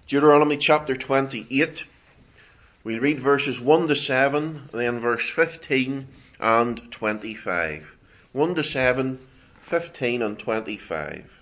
Deuteronomy chapter 28. We read verses 1 to 7, then verse 15 and 25. 1 to 7, 15 and 25.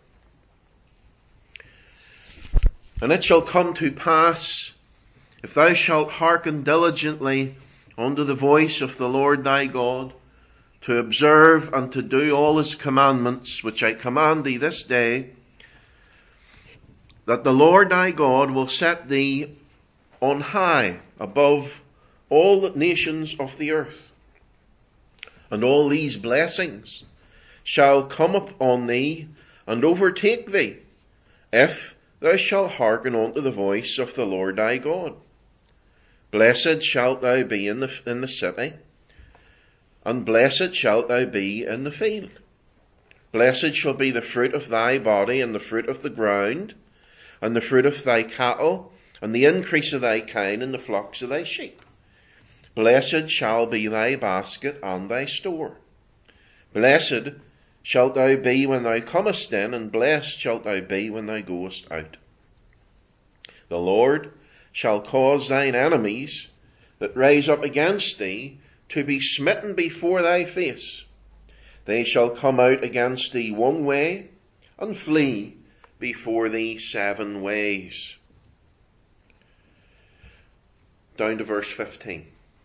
And it shall come to pass, if thou shalt hearken diligently unto the voice of the Lord thy God, to observe and to do all his commandments, which I command thee this day, that the Lord thy God will set thee on high above all the nations of the earth. And all these blessings shall come upon thee and overtake thee, if thou shalt hearken unto the voice of the Lord thy God. Blessed shalt thou be in the city, and blessed shalt thou be in the field. Blessed shall be the fruit of thy body, and the fruit of the ground, and the fruit of thy cattle, and the increase of thy kine, and the flocks of thy sheep. Blessed shall be thy basket and thy store. Blessed shalt thou be when thou comest in, and blessed shalt thou be when thou goest out. The Lord shall cause thine enemies that rise up against thee to be smitten before thy face. They shall come out against thee one way, and flee before thee 7 ways. Down to verse 15.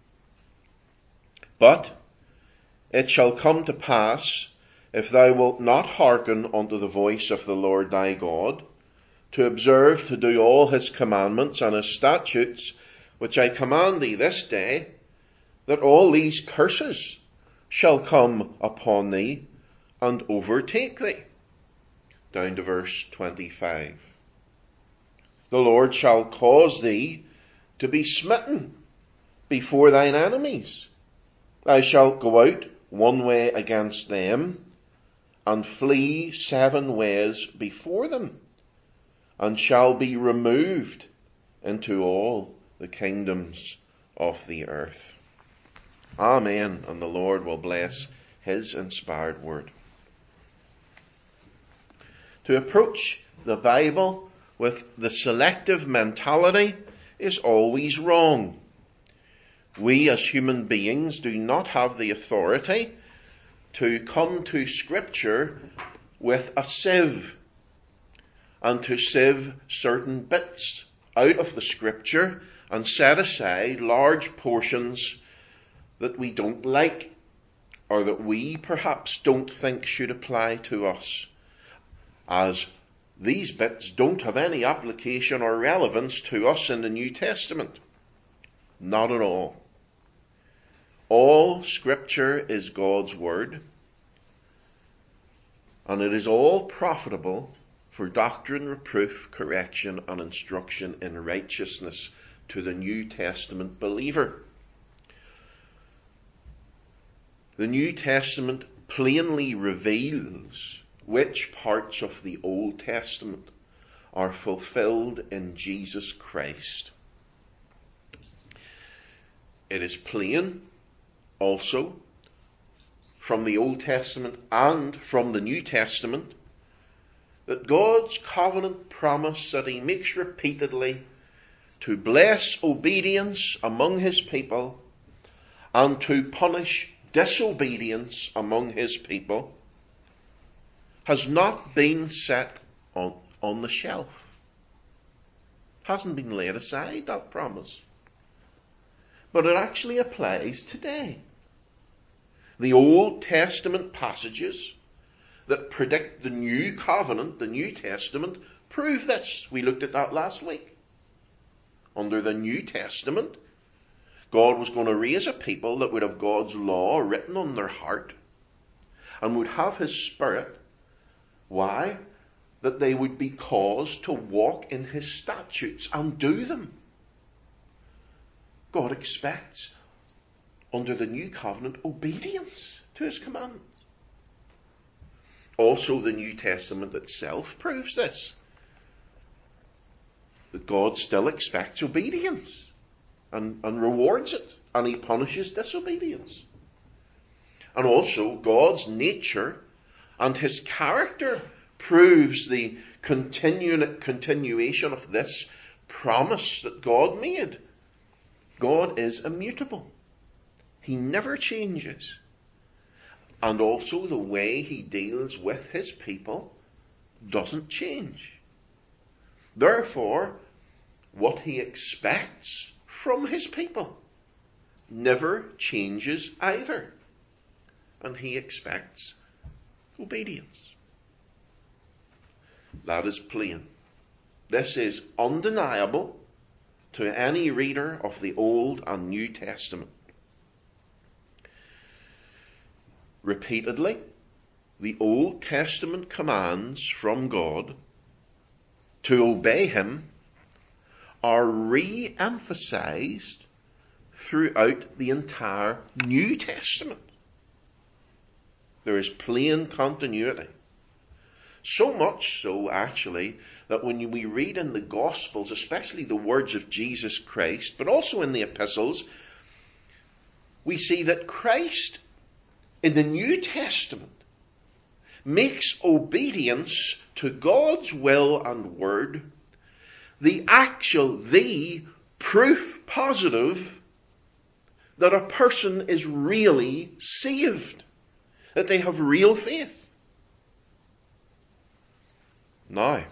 But it shall come to pass, if thou wilt not hearken unto the voice of the Lord thy God, to observe to do all his commandments and his statutes, which I command thee this day, that all these curses shall come upon thee and overtake thee. Down to verse 25. The Lord shall cause thee to be smitten before thine enemies. Thou shalt go out one way against them, and flee 7 ways before them, and shall be removed into all the kingdoms of the earth. Amen. And the Lord will bless his inspired word. To approach the Bible with the selective mentality is always wrong. We as human beings do not have the authority to come to Scripture with a sieve and to sieve certain bits out of the Scripture and set aside large portions that we don't like or that we perhaps don't think should apply to us, as these bits don't have any application or relevance to us in the New Testament. Not at all. All Scripture is God's Word, and it is all profitable for doctrine, reproof, correction, and instruction in righteousness to the New Testament believer. The New Testament plainly reveals which parts of the Old Testament are fulfilled in Jesus Christ. It is plain also from the Old Testament and from the New Testament that God's covenant promise that he makes repeatedly to bless obedience among his people and to punish disobedience among his people has not been set on the shelf. Hasn't been laid aside, that promise. But it actually applies today. The Old Testament passages that predict the New Covenant, the New Testament, prove this. We looked at that last week. Under the New Testament, God was going to raise a people that would have God's law written on their heart and would have his Spirit. Why? That they would be caused to walk in his statutes and do them. God expects, under the New Covenant, obedience to his commandments. Also, the New Testament itself proves this. That God still expects obedience and rewards it, and he punishes disobedience. And also, God's nature and his character proves the continuation of this promise that God made. God is immutable. He never changes. And also the way he deals with his people doesn't change. Therefore, what he expects from his people never changes either. And he expects obedience. That is plain. This is undeniable to any reader of the Old and New Testament. Repeatedly, the Old Testament commands from God to obey him are re-emphasized throughout the entire New Testament. There is plain continuity. So much so, actually, that when we read in the Gospels, especially the words of Jesus Christ, but also in the epistles, we see that Christ in the New Testament makes obedience to God's will and word the proof positive that a person is really saved, that they have real faith. Now,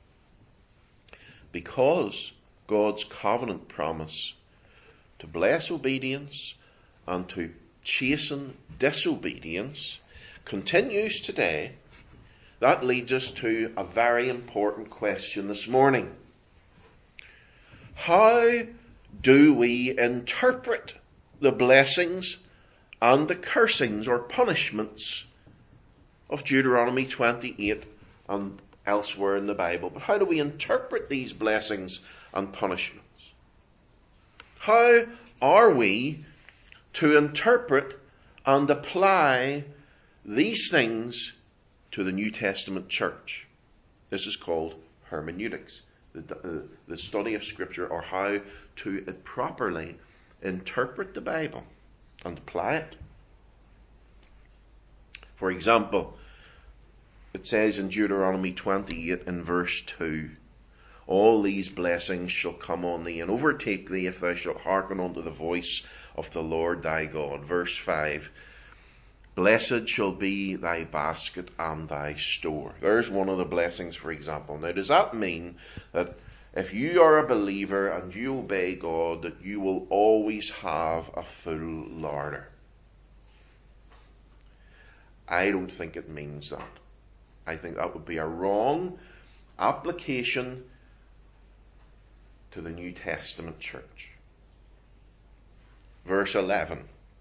because God's covenant promise to bless obedience and to chasten disobedience continues today, that leads us to a very important question this morning. How do we interpret the blessings and the cursings or punishments of Deuteronomy 28 and elsewhere in the Bible? But how do we interpret these blessings and punishments? How are we to interpret and apply these things to the New Testament church? This is called hermeneutics, the study of Scripture, or how to properly interpret the Bible and apply it. For example, it says in Deuteronomy 28 in verse 2, all these blessings shall come on thee and overtake thee if thou shalt hearken unto the voice of the Lord thy God. Verse 5, blessed shall be thy basket and thy store. There's one of the blessings, for example. Now, does that mean that if you are a believer and you obey God, that you will always have a full larder? I don't think it means that. I think that would be a wrong application to the New Testament church. Verse 11.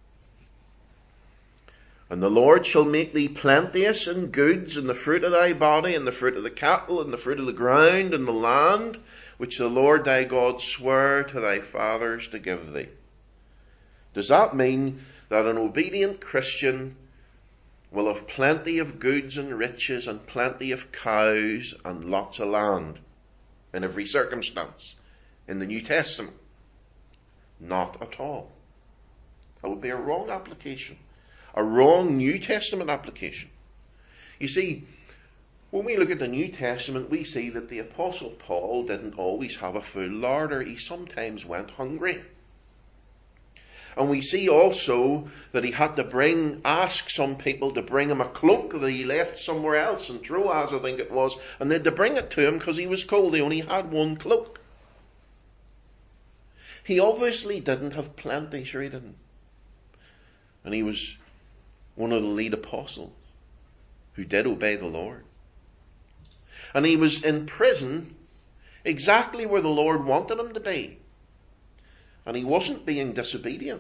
And the Lord shall make thee plenteous in goods, in the fruit of thy body, and the fruit of the cattle, and the fruit of the ground, and the land, which the Lord thy God sware to thy fathers to give thee. Does that mean that an obedient Christian will have plenty of goods and riches, and plenty of cows, and lots of land in every circumstance in the New Testament? Not at all. That would be a wrong application. A wrong New Testament application. You see, when we look at the New Testament, we see that the Apostle Paul didn't always have a full larder. He sometimes went hungry. And we see also that he had to ask some people to bring him a cloak that he left somewhere else, in Troas, I think it was, and they had to bring it to him because he was cold. He only had one cloak. He obviously didn't have plenty, sure he didn't. And he was one of the lead apostles who did obey the Lord. And he was in prison exactly where the Lord wanted him to be. And he wasn't being disobedient.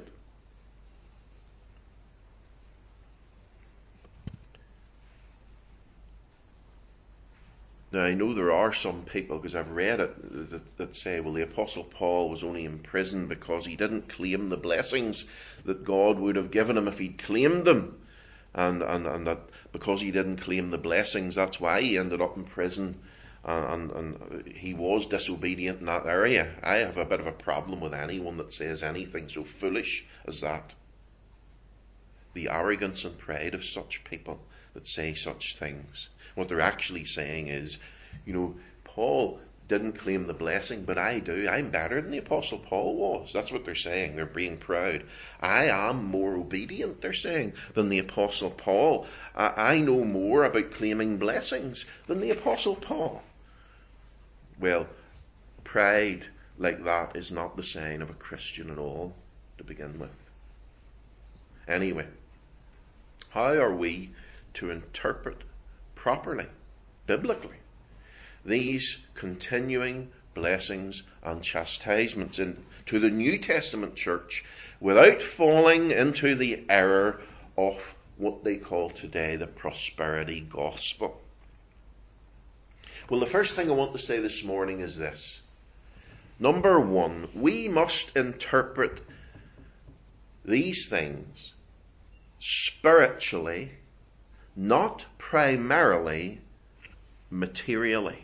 Now, I know there are some people, because I've read it, that say, well, the Apostle Paul was only in prison because he didn't claim the blessings that God would have given him if he'd claimed them. And that because he didn't claim the blessings, that's why he ended up in prison. And he was disobedient in that area. I have a bit of a problem with anyone that says anything so foolish as that. The arrogance and pride of such people that say such things. What they're actually saying is, Paul didn't claim the blessing, but I do. I'm better than the Apostle Paul was. That's what they're saying. They're being proud. I am more obedient, they're saying, than the Apostle Paul. I know more about claiming blessings than the Apostle Paul. Well, pride like that is not the sign of a Christian at all, to begin with. Anyway, how are we to interpret properly, biblically, these continuing blessings and chastisements to the New Testament church without falling into the error of what they call today the prosperity gospel? Well, the first thing I want to say this morning is this. Number one, we must interpret these things spiritually, not primarily materially.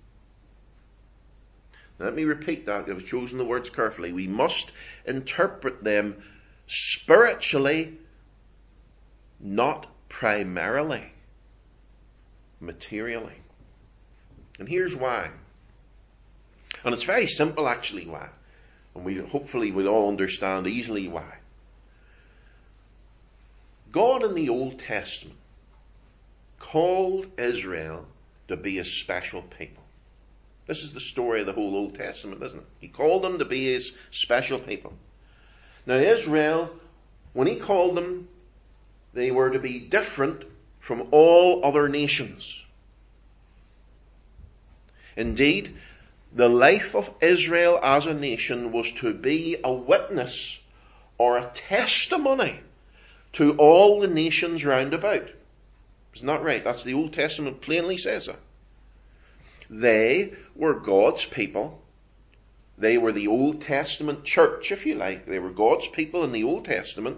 Now, let me repeat that. I've chosen the words carefully. We must interpret them spiritually, not primarily materially. And here's why. And it's very simple, actually, why. And hopefully we'll all understand easily why. God in the Old Testament called Israel to be a special people. This is the story of the whole Old Testament, isn't it? He called them to be his special people. Now Israel, when he called them, they were to be different from all other nations. Indeed, the life of Israel as a nation was to be a witness or a testimony to all the nations round about. Isn't that right? That's the Old Testament plainly says it. They were God's people. They were the Old Testament church, if you like. They were God's people in the Old Testament.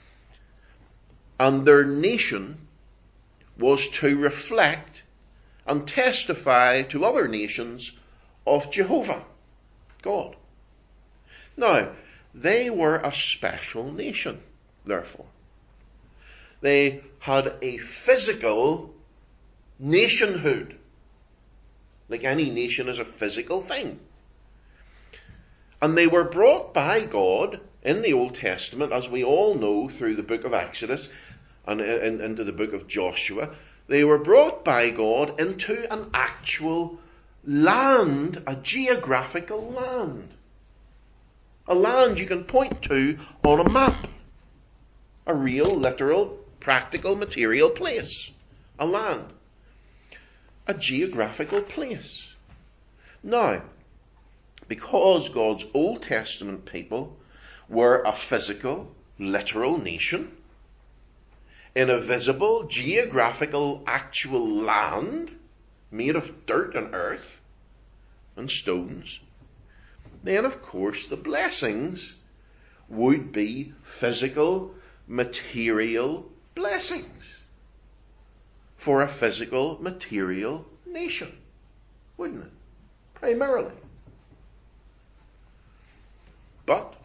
And their nation was to reflect and testify to other nations of Jehovah, God. Now, they were a special nation, therefore. They had a physical nationhood. Like any nation is a physical thing. And they were brought by God in the Old Testament, as we all know through the book of Exodus and into the book of Joshua. They were brought by God into an actual land, a geographical land. A land you can point to on a map. A real, literal, practical, material place. A land. A geographical place. Now, because God's Old Testament people were a physical, literal nation in a visible, geographical, actual land made of dirt and earth and stones, then of course the blessings would be physical, material blessings for a physical, material nation, wouldn't it? Primarily. But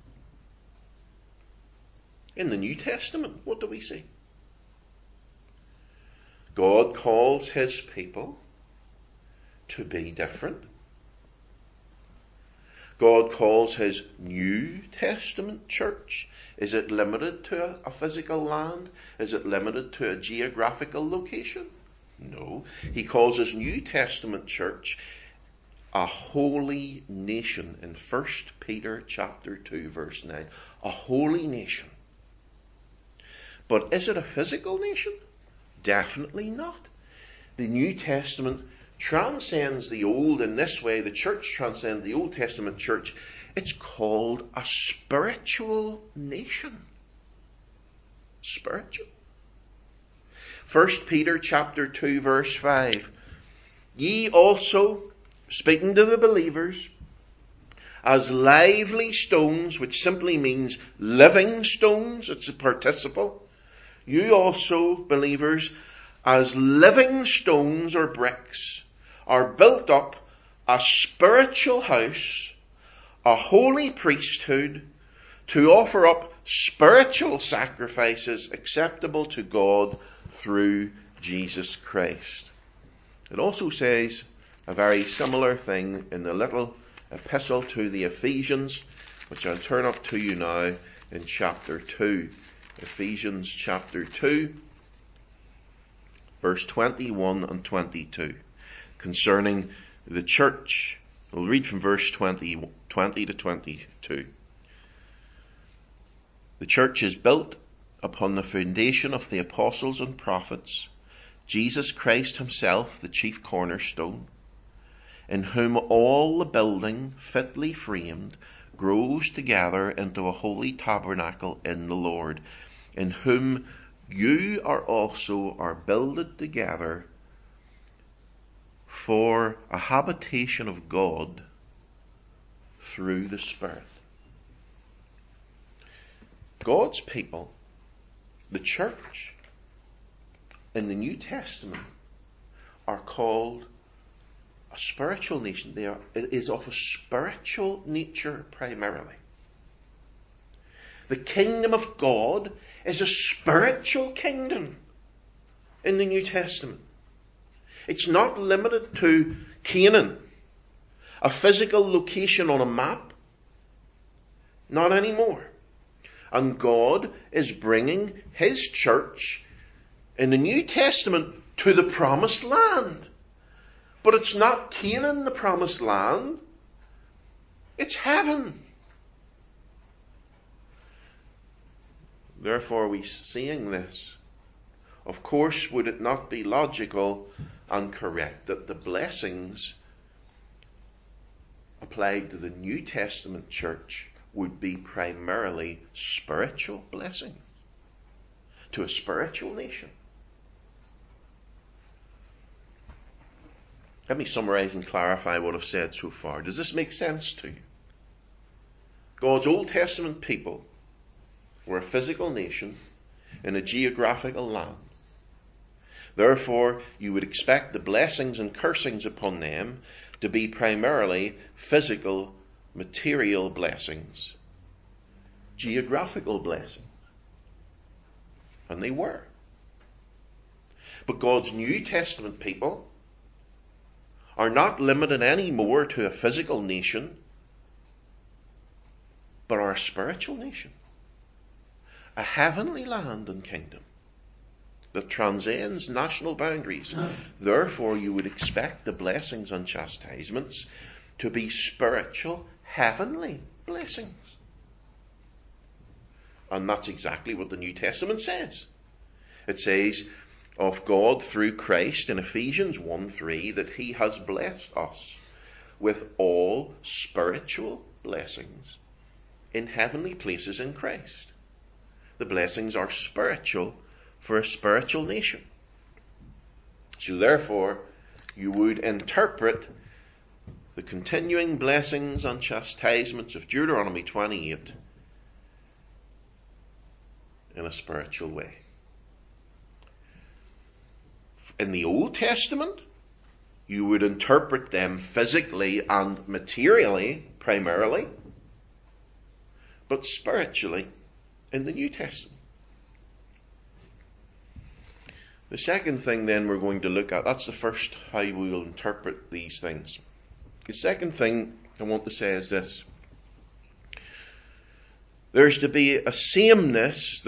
in the New Testament, what do we see? God calls his people to be different. God calls his New Testament church. Is it limited to a physical land? Is it limited to a geographical location? No. He calls his New Testament church a holy nation in 1 Peter chapter 2 verse 9. A holy nation. But is it a physical nation? Definitely not. The New Testament transcends the Old in this way. The church transcends the Old Testament church. It's called a spiritual nation. Spiritual. 1 Peter chapter 2 verse 5. Ye also, speaking to the believers, as lively stones, which simply means living stones, it's a participle. You also, believers, as living stones or bricks, are built up a spiritual house, a holy priesthood, to offer up spiritual sacrifices acceptable to God through Jesus Christ. It also says a very similar thing in the little epistle to the Ephesians, which I'll turn up to you now in chapter 2. Ephesians chapter 2, verse 21 and 22, concerning the church. We'll read from verse 20 to 22. The church is built upon the foundation of the apostles and prophets, Jesus Christ himself the chief cornerstone, in whom all the building fitly framed grows together into a holy tabernacle in the Lord, in whom you are builded together for a habitation of God through the Spirit. God's people, the church, in the New Testament, are called a spiritual nation. It is of a spiritual nature primarily. The kingdom of God is a spiritual kingdom in the New Testament. It's not limited to Canaan, a physical location on a map. Not anymore. And God is bringing his church in the New Testament to the promised land. But it's not Canaan, the promised land. It's heaven. Therefore, we seeing this, of course, would it not be logical and correct that the blessings applied to the New Testament church would be primarily spiritual blessings to a spiritual nation? Let me summarize and clarify what I've said so far. Does this make sense to you? God's Old Testament people were a physical nation in a geographical land. Therefore, you would expect the blessings and cursings upon them to be primarily physical, material blessings, geographical blessings. And they were. But God's New Testament people are not limited anymore to a physical nation, but are a spiritual nation, a heavenly land and kingdom that transcends national boundaries. Therefore, you would expect the blessings and chastisements to be spiritual, heavenly blessings. And that's exactly what the New Testament says. It says of God through Christ in Ephesians 1:3 that he has blessed us with all spiritual blessings in heavenly places in Christ. The blessings are spiritual for a spiritual nation. So therefore, you would interpret the continuing blessings and chastisements of Deuteronomy 28 in a spiritual way. In the Old Testament, you would interpret them physically and materially, primarily, but spiritually in the New Testament. The second thing then we're going to look at, that's the first how we will interpret these things. The second thing I want to say is this. There is a sameness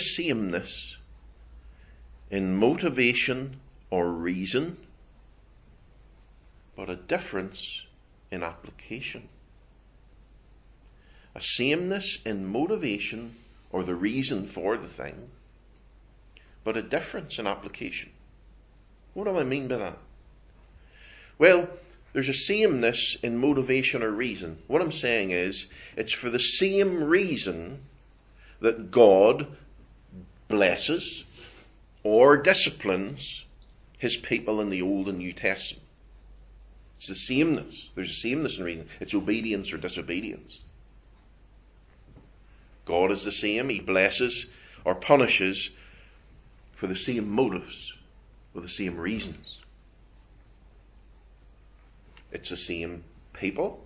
in motivation or reason, but a difference in application. A sameness in motivation or the reason for the thing, but a difference in application. What do I mean by that? Well, there's a sameness in motivation or reason. What I'm saying is, it's for the same reason that God blesses or disciplines his people in the Old and New Testament. It's the sameness. There's a sameness in reason. It's obedience or disobedience. God is the same. He blesses or punishes for the same motives, for the same reasons. It's the same people.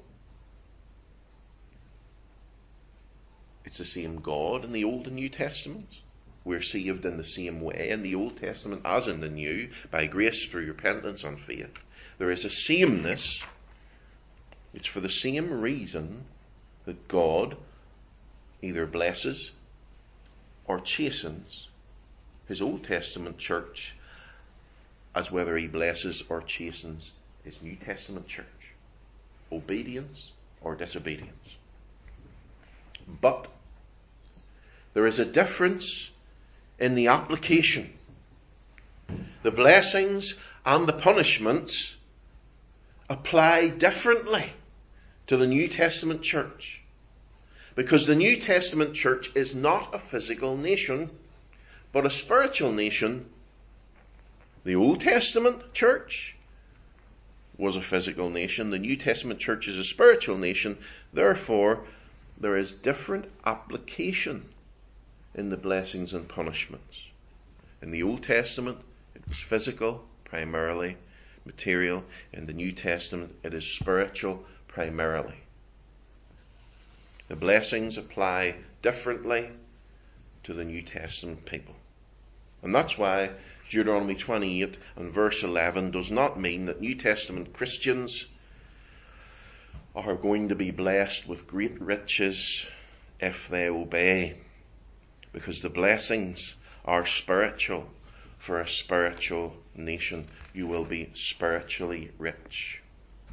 It's the same God in the Old and New Testaments. We're saved in the same way in the Old Testament as in the New, by grace through repentance and faith. there is a sameness. It's for the same reason that God either blesses or chastens his Old Testament church as whether he blesses or chastens his New Testament church. Obedience or disobedience. But there is a difference in the application. The blessings and the punishments apply differently to the New Testament church. Because the New Testament church is not a physical nation, but a spiritual nation. The Old Testament church was a physical nation. The New Testament church is a spiritual nation. Therefore, there is different application in the blessings and punishments. In the Old Testament, it was physical, primarily, material. In the New Testament, it is spiritual, primarily. The blessings apply differently to the New Testament people. And that's why Deuteronomy 28 and verse 11 does not mean that New Testament Christians are going to be blessed with great riches if they obey. Because the blessings are spiritual. For a spiritual nation, you will be spiritually rich.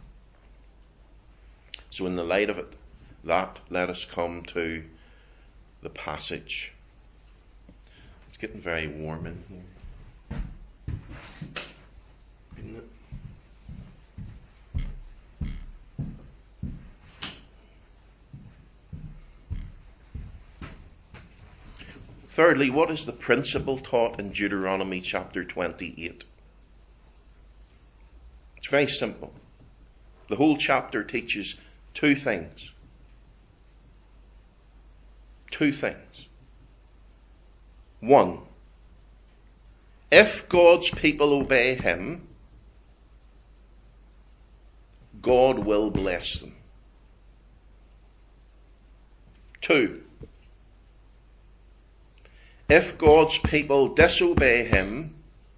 So in the light of it, let us come to the passage. It's getting very warm in here, isn't it? Thirdly, what is the principle taught in Deuteronomy chapter 28? It's very simple. The whole chapter teaches two things. Two things. One, if God's people obey him, God will bless them. Two, if God's people disobey him,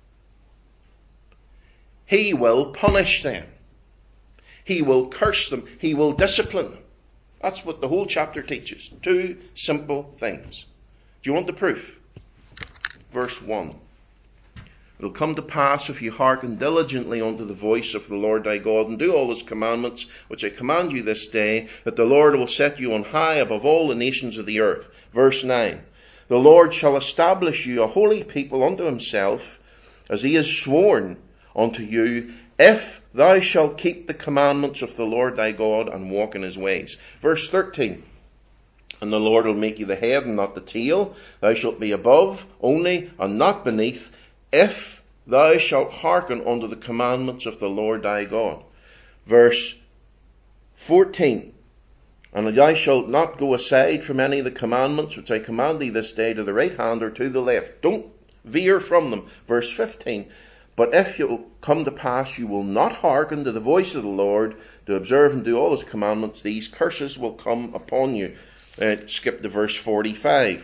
he will punish them. He will curse them. He will discipline them. That's what the whole chapter teaches. Two simple things. Do you want the proof? Verse 1. It will come to pass if you hearken diligently unto the voice of the Lord thy God, and do all his commandments, which I command you this day, that the Lord will set you on high above all the nations of the earth. Verse 9. The Lord shall establish you a holy people unto himself, as he has sworn unto you, if thou shalt keep the commandments of the Lord thy God, and walk in his ways. Verse 13. And the Lord will make you the head and not the tail. Thou shalt be above only and not beneath, if thou shalt hearken unto the commandments of the Lord thy God. Verse 14. And thou shalt not go aside from any of the commandments which I command thee this day to the right hand or to the left. Don't veer from them. Verse 15. But if it will come to pass you will not hearken to the voice of the Lord, to observe and do all his commandments, these curses will come upon you. Skip to verse 45.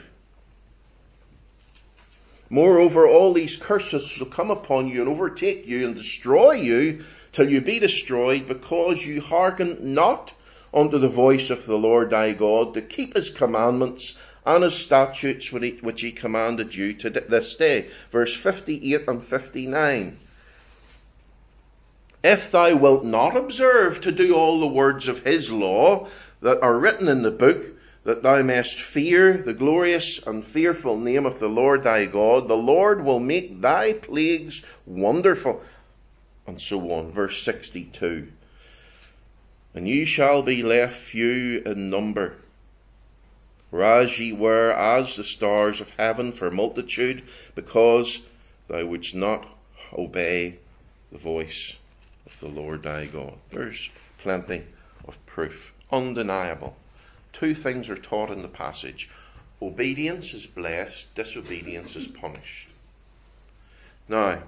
Moreover, all these curses will come upon you and overtake you and destroy you till you be destroyed, because you hearken not unto the voice of the Lord thy God, to keep his commandments and his statutes which he commanded you to this day. Verse 58 and 59. If thou wilt not observe to do all the words of his law that are written in the book, that thou mayest fear the glorious and fearful name of the Lord thy God, the Lord will make thy plagues wonderful. And so on. Verse 62. And ye shall be left few in number, whereas ye were as the stars of heaven for multitude, because thou wouldst not obey the voice of the Lord thy God. There's plenty of proof. Undeniable. Two things are taught in the passage. Obedience is blessed, disobedience is punished. Now,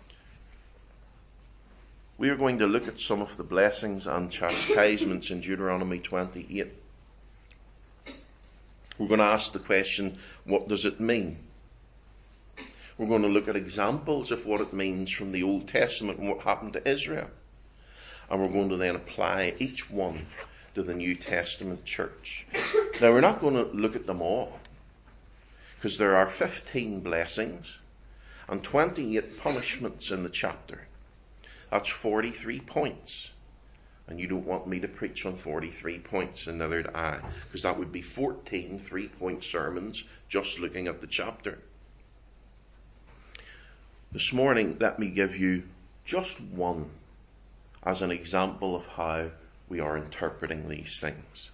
we are going to look at some of the blessings and chastisements in Deuteronomy 28. We're going to ask the question, what does it mean? We're going to look at examples of what it means from the Old Testament and what happened to Israel. And we're going to then apply each one to the New Testament church. Now, we're not going to look at them all, because there are 15 blessings and 28 punishments in the chapter. That's 43 points. And you don't want me to preach on 43 points, and neither do I, because that would be 14 3-point sermons just looking at the chapter. This morning, let me give you just one as an example of how we are interpreting these things,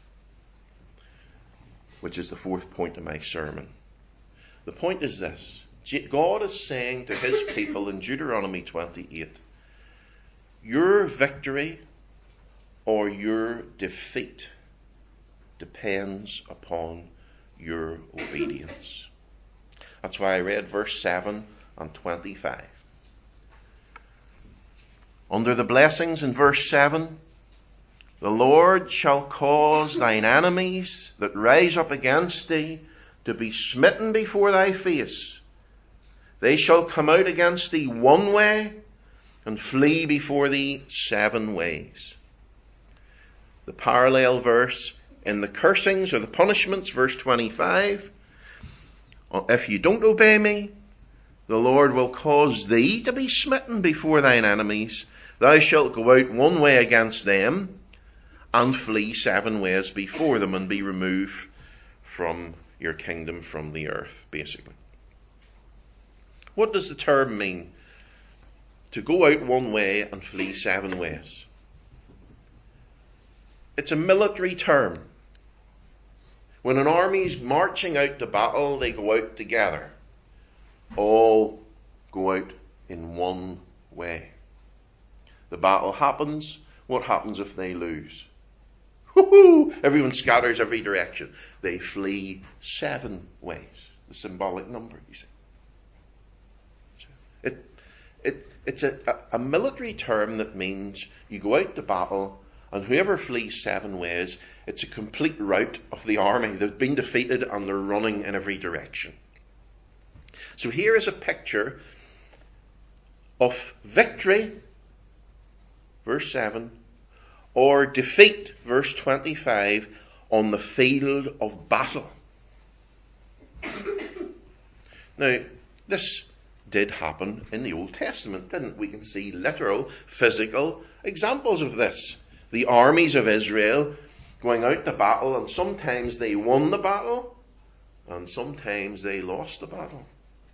which is the 4th point of my sermon. The point is this: God is saying to his people in Deuteronomy 28, your victory or your defeat depends upon your obedience. That's why I read verse 7 and 25. Under the blessings in verse 7, the Lord shall cause thine enemies that rise up against thee to be smitten before thy face. They shall come out against thee one way and flee before thee 7 ways. The parallel verse in the cursings or the punishments, verse 25. If you don't obey me, the Lord will cause thee to be smitten before thine enemies. Thou shalt go out one way against them and flee 7 ways before them and be removed from your kingdom, from the earth, basically. What does the term mean? To go out one way and flee 7 ways. It's a military term. When an army's marching out to battle, they go out together. All go out in one way. The battle happens. What happens if they lose? Woohoo! Everyone scatters every direction. They flee 7 ways. The symbolic number, you see. It's a military term that means you go out to battle, and whoever flees 7 ways, it's a complete rout of the army. They've been defeated and they're running in every direction. So here is a picture of victory, verse 7, or defeat, verse 25, on the field of battle. Now, this did happen in the Old Testament, didn't we? Can see literal, physical examples of this. The armies of Israel going out to battle, and sometimes they won the battle, and sometimes they lost the battle.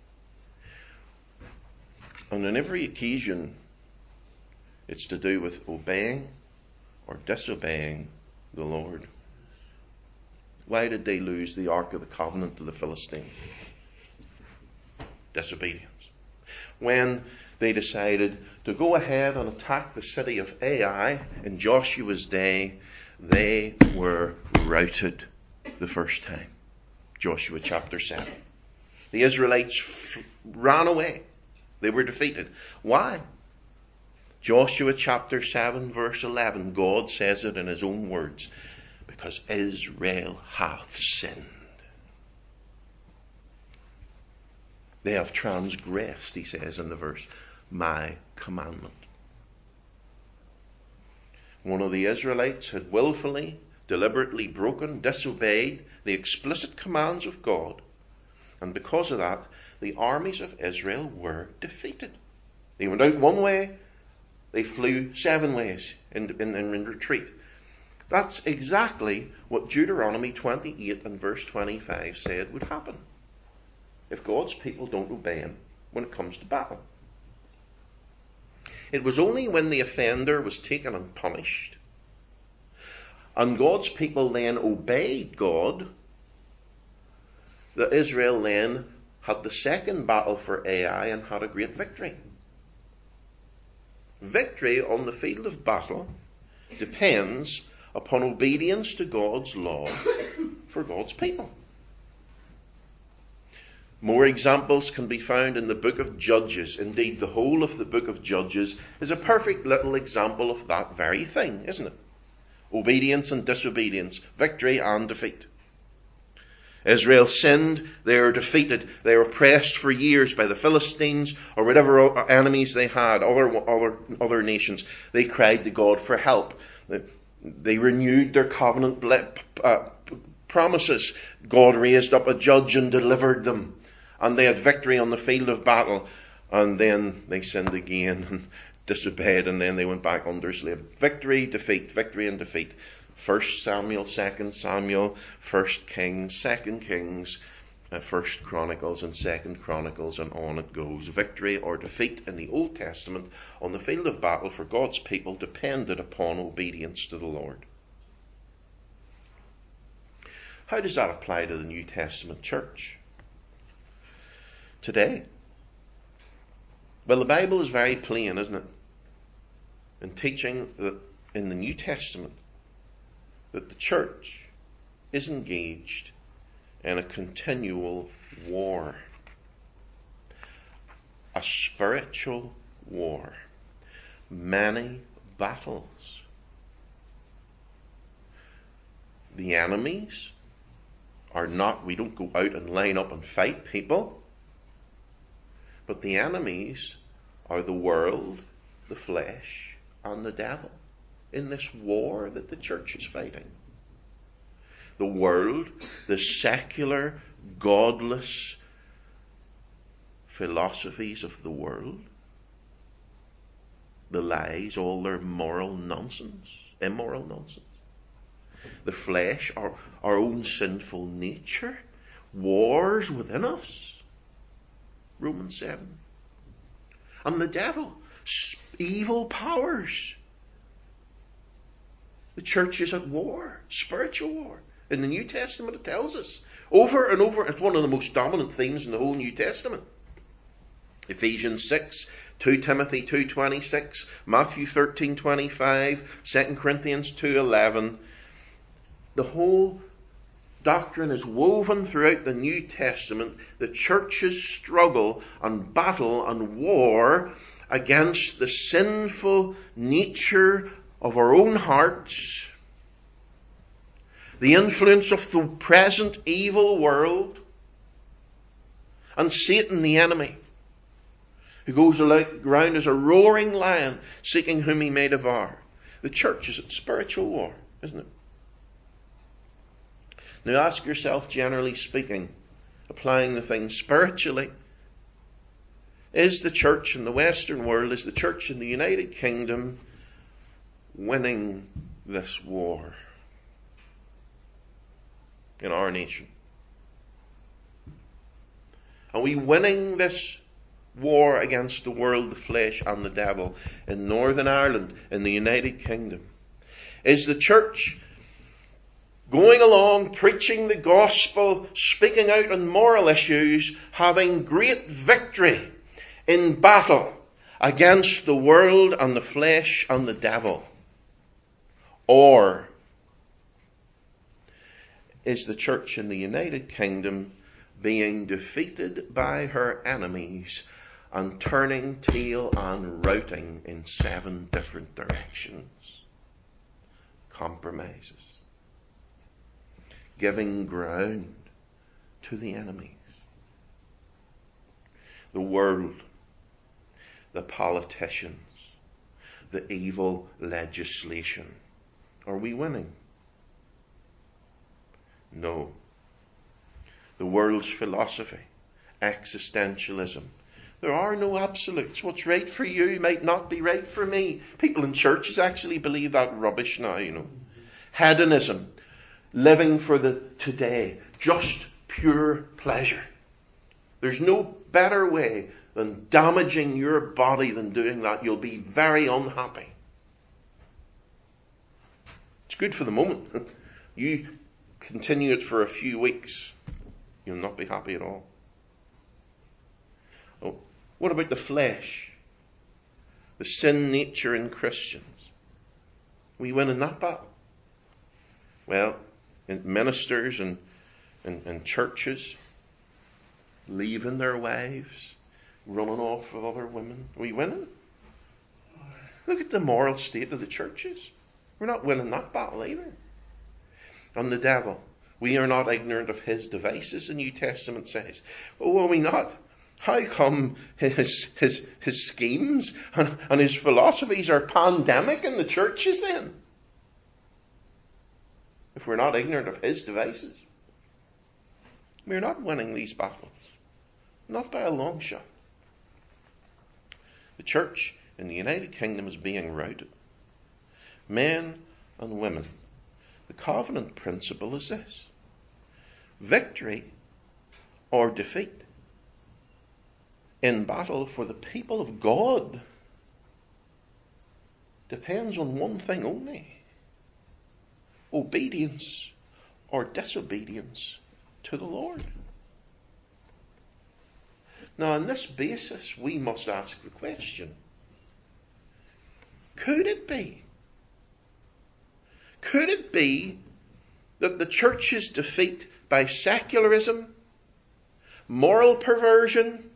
And on every occasion, it's to do with obeying or disobeying the Lord. Why did they lose the Ark of the Covenant to the Philistines? Disobedience. When they decided to go ahead and attack the city of Ai in Joshua's day, they were routed the first time. Joshua chapter 7. The Israelites ran away. They were defeated. Why? Joshua chapter 7 verse 11, God says it in his own words, because Israel hath sinned. They have transgressed, he says in the verse, my commandment. One of the Israelites had willfully, deliberately broken, disobeyed the explicit commands of God. And because of that, the armies of Israel were defeated. They went out one way, they flew 7 ways in retreat. That's exactly what Deuteronomy 28 and verse 25 said would happen if God's people don't obey him when it comes to battle. It was only when the offender was taken and punished, and God's people then obeyed God, that Israel then had the second battle for Ai and had a great victory. Victory on the field of battle depends upon obedience to God's law for God's people. More examples can be found in the book of Judges. Indeed, the whole of the book of Judges is a perfect little example of that very thing, isn't it? Obedience and disobedience, victory and defeat. Israel sinned, they were defeated. They were oppressed for years by the Philistines or whatever enemies they had, other nations. They cried to God for help. They renewed their covenant promises. God raised up a judge and delivered them. And they had victory on the field of battle. And then they sinned again and disobeyed, and then they went back under slave. Victory, defeat, victory and defeat. 1 Samuel, 2 Samuel, 1 Kings, 2 Kings, 1 Chronicles and 2 Chronicles, and on it goes. Victory or defeat in the Old Testament on the field of battle for God's people depended upon obedience to the Lord. How does that apply to the New Testament church today? Well, the Bible is very plain, isn't it, in teaching that in the New Testament that the church is engaged in a continual war, a spiritual war, many battles. The enemies are not, we don't go out and line up and fight people, but the enemies are the world, the flesh, and the devil in this war that the church is fighting. The world, the secular, godless philosophies of the world, the lies, all their moral nonsense, immoral nonsense. The flesh, our own sinful nature, wars within us. Romans 7. And the devil, evil powers. The church is at war, spiritual war. In the New Testament it tells us over and over. It's one of the most dominant themes in the whole New Testament. Ephesians 6, 2 Timothy 2:26, Matthew 13:25, 2 Corinthians 2:11. The whole doctrine is woven throughout the New Testament. The church's struggle and battle and war against the sinful nature of our own hearts, the influence of the present evil world, and Satan the enemy, who goes around as a roaring lion, seeking whom he may devour. The church is at spiritual war, isn't it? Now ask yourself, generally speaking, applying the thing spiritually, is the church in the Western world, is the church in the United Kingdom winning this war in our nation? Are we winning this war against the world, the flesh, and the devil in Northern Ireland, in the United Kingdom? Is the church going along, preaching the gospel, speaking out on moral issues, having great victory in battle against the world and the flesh and the devil? Or is the church in the United Kingdom being defeated by her enemies and turning tail and routing in 7 different directions? Compromises. Giving ground to the enemies. The world, the politicians, the evil legislation. Are we winning? No. The world's philosophy, existentialism. There are no absolutes. What's right for you might not be right for me. People in churches actually believe that rubbish now, Hedonism, living for the today, just pure pleasure. There's no better way than damaging your body than doing that. You'll be very unhappy. It's good for the moment. You continue it for a few weeks, you'll not be happy at all. Oh, what about the flesh? The sin nature in Christians? We win in that battle. Well, in ministers and churches, leaving their wives, running off with other women. Are we winning? Look at the moral state of the churches. We're not winning that battle either. And the devil, We are not ignorant of his devices, the New Testament says. Oh, are we not? How come his schemes and his philosophies are pandemic in the churches then? If we're not ignorant of his devices. We're not winning these battles. Not by a long shot. The church in the United Kingdom is being routed. Men and women. The covenant principle is this: victory or defeat in battle for the people of God depends on one thing only: obedience or disobedience to the Lord. Now, on this basis, we must ask the question: could it be that the church's defeat by secularism, moral perversion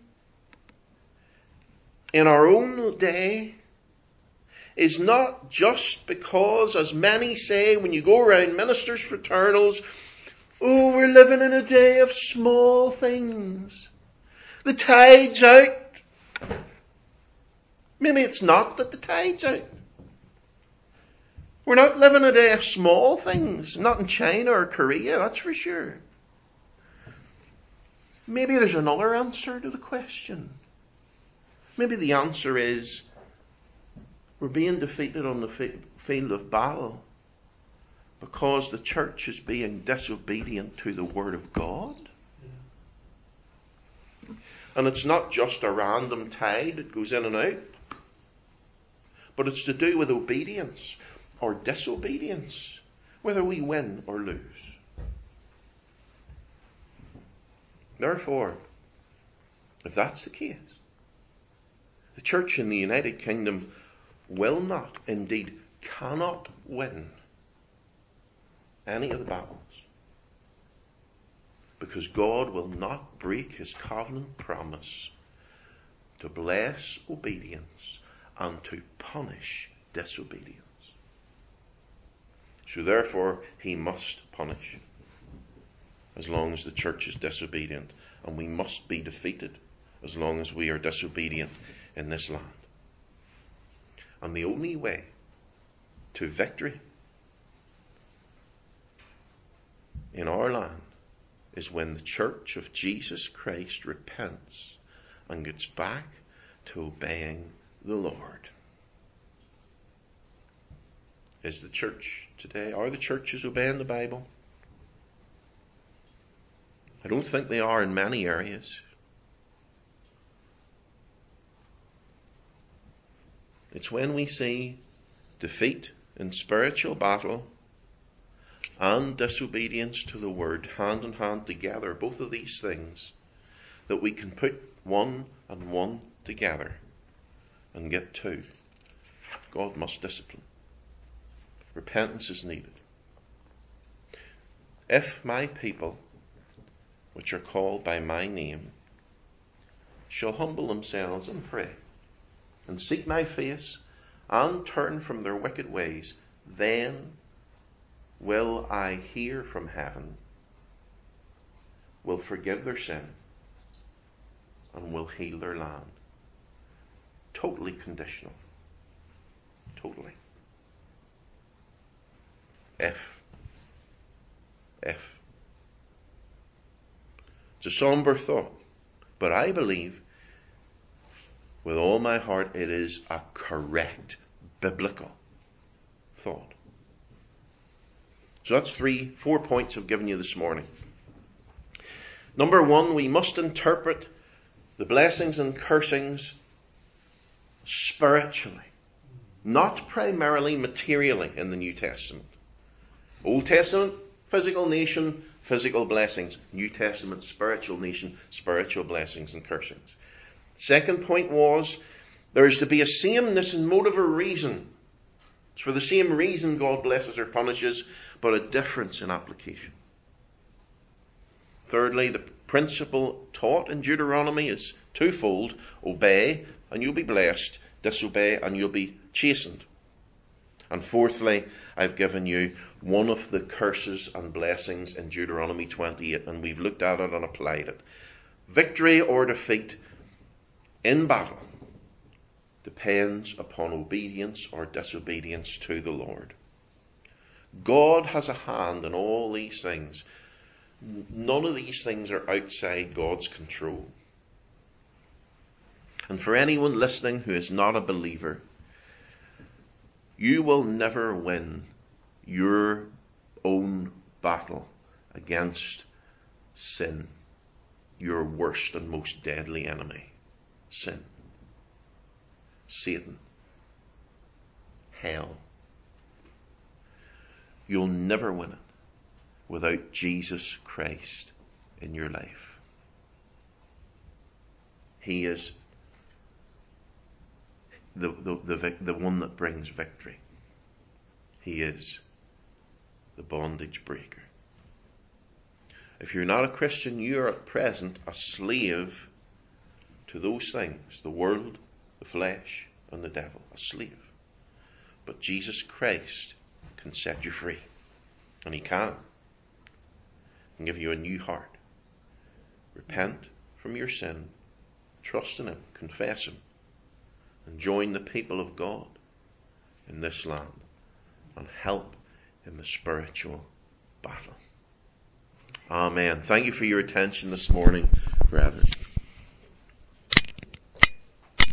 in our own day is not just because, as many say when you go around ministers' fraternals, oh, we're living in a day of small things. The tide's out. Maybe it's not that the tide's out. We're not living a day of small things. Not in China or Korea, that's for sure. Maybe there's another answer to the question. Maybe the answer is we're being defeated on the field of battle because the church is being disobedient to the Word of God. And it's not just a random tide that goes in and out, but it's to do with obedience or disobedience, whether we win or lose. Therefore, if that's the case, the church in the United Kingdom will not, indeed cannot, win any of the battles, because God will not break his covenant promise to bless obedience and to punish disobedience. So therefore, he must punish as long as the church is disobedient, and we must be defeated as long as we are disobedient in this land. And the only way to victory in our land is when the church of Jesus Christ repents and gets back to obeying the Lord. Is the church today, are the churches obeying the Bible? I don't think they are in many areas. It's when we see defeat in spiritual battle and disobedience to the Word hand in hand together, both of these things, that we can put one and one together and get two. God must discipline. Repentance is needed. If my people, which are called by my name, shall humble themselves and pray, and seek my face, and turn from their wicked ways, then will I hear from heaven, will forgive their sin, and will heal their land. Totally conditional. Totally. If. It's a somber thought, but I believe with all my heart it is a correct biblical thought. So that's 4 points I've given you this morning. Number one, we must interpret the blessings and cursings spiritually, not primarily materially in the New Testament. Old Testament, physical nation, physical blessings. New Testament, spiritual nation, spiritual blessings and cursings. Second point was, there is to be a sameness in motive or reason. It's for the same reason God blesses or punishes, but a difference in application. Thirdly, the principle taught in Deuteronomy is twofold: obey and you'll be blessed, disobey and you'll be chastened. And fourthly, I've given you one of the curses and blessings in Deuteronomy 28, and we've looked at it and applied it. Victory or defeat in battle depends upon obedience or disobedience to the Lord. God has a hand in all these things. None of these things are outside God's control. And for anyone listening who is not a believer, you will never win your own battle against sin, your worst and most deadly enemy. Sin, Satan, hell. You'll never win it without Jesus Christ in your life. He is the one that brings victory. He is the bondage breaker. If you're not a Christian, you are at present a slave to those things, the world, the flesh, and the devil. A slave. But Jesus Christ can set you free. And He can. And give you a new heart. Repent from your sin. Trust in Him. Confess Him. And join the people of God in this land. And help in the spiritual battle. Amen. Thank you for your attention this morning, brethren.